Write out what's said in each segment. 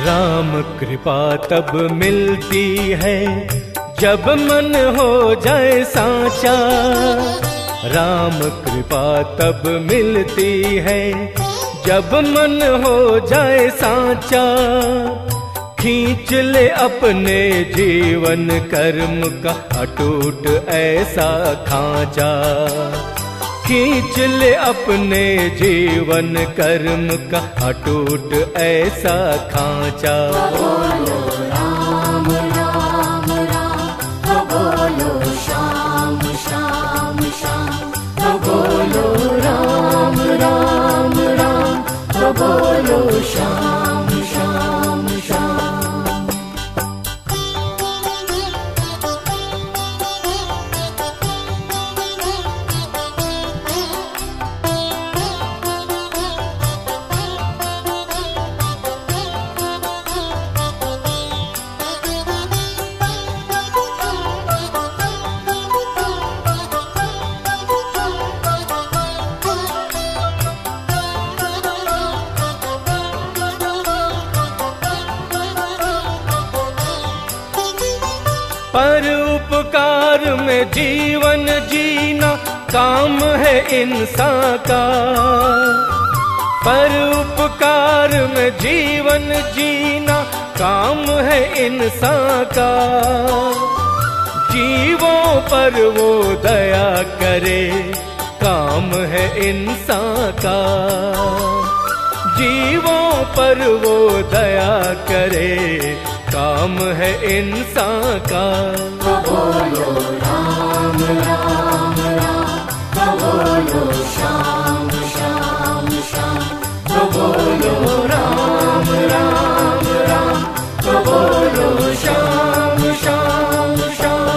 राम कृपा तब मिलती है जब मन हो जाए साचा। राम कृपा तब मिलती है जब मन हो जाए साचा। खींच ले अपने जीवन कर्म का अटूट ऐसा खांचा। खींच ले अपने जीवन कर्म का अटूट ऐसा खांचा। बोलो राम राम राम, बोलो श्याम श्याम श्याम, बोलो राम राम राम, बोलो श्याम श्याम श्याम। पर उपकार में जीवन जीना काम है इंसान का। पर उपकार में जीवन जीना काम है इंसान का। जीवों पर वो दया करे काम है इंसान का। जीवों पर वो दया करे काम है इंसान का। बोलो राम राम राम, बोलो श्याम श्याम श्याम, बोलो राम राम राम, बोलो श्याम श्याम श्याम।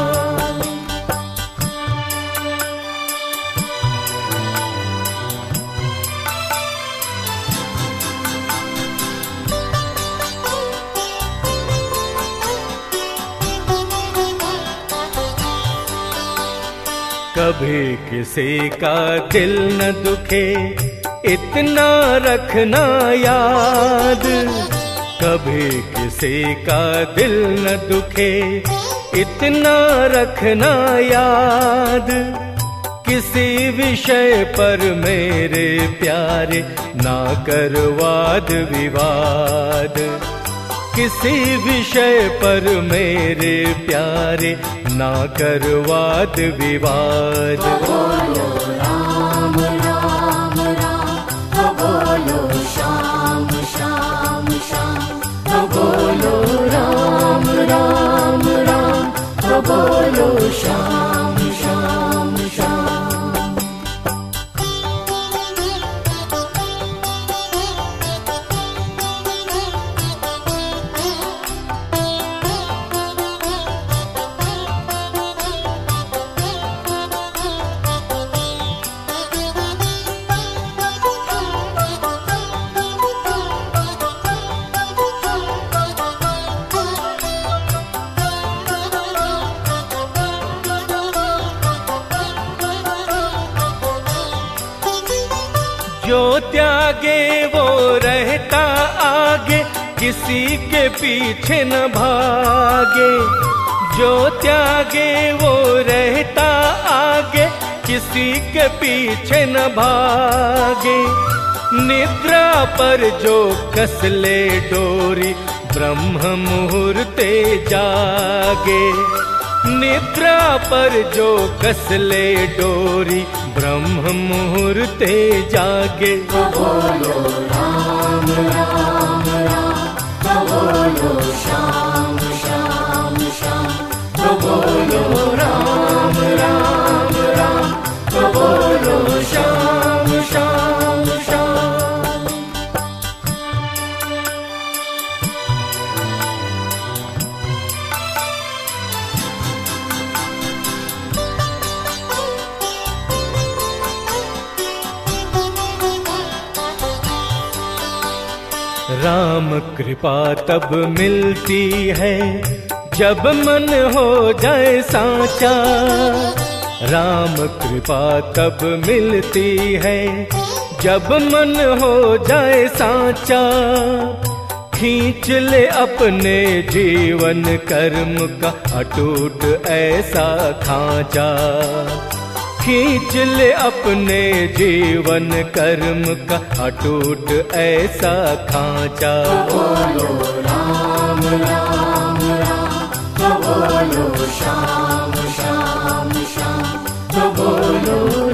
कभी किसी का दिल न दुखे इतना रखना याद। कभी किसी का दिल न दुखे इतना रखना याद। किसी विषय पर मेरे प्यारे ना कर वाद विवाद। किसी विषय पर मेरे प्यारे ना कर वाद विवाद। बोलो राम राम राम, बोलो श्याम श्याम श्याम, बोलो राम राम राम, बोलो श्याम श्याम श्याम। जो त्यागे वो रहता आगे, किसी के पीछे न भागे। जो त्यागे वो रहता आगे, किसी के पीछे न भागे। निद्रा पर जो कस ले डोरी, ब्रह्म मुहूर्ते जागे। निद्रा पर जो कस ले डोरी, ब्रह्म मुहूर्ते जागे। बोलो राम राम राम, बोलो श्याम श्याम श्याम, बोलो राम राम राम, बोलो श्याम श्याम श्याम। राम कृपा तब मिलती है जब मन हो जाए साचा। राम कृपा तब मिलती है जब मन हो जाए साचा। खींच ले अपने जीवन कर्म का अटूट ऐसा खांचा, खींच ले अपने जीवन कर्म का अटूट ऐसा खांचा। तो बोलो राम राम राम, तो बोलो श्याम श्याम श्याम, तो बोलो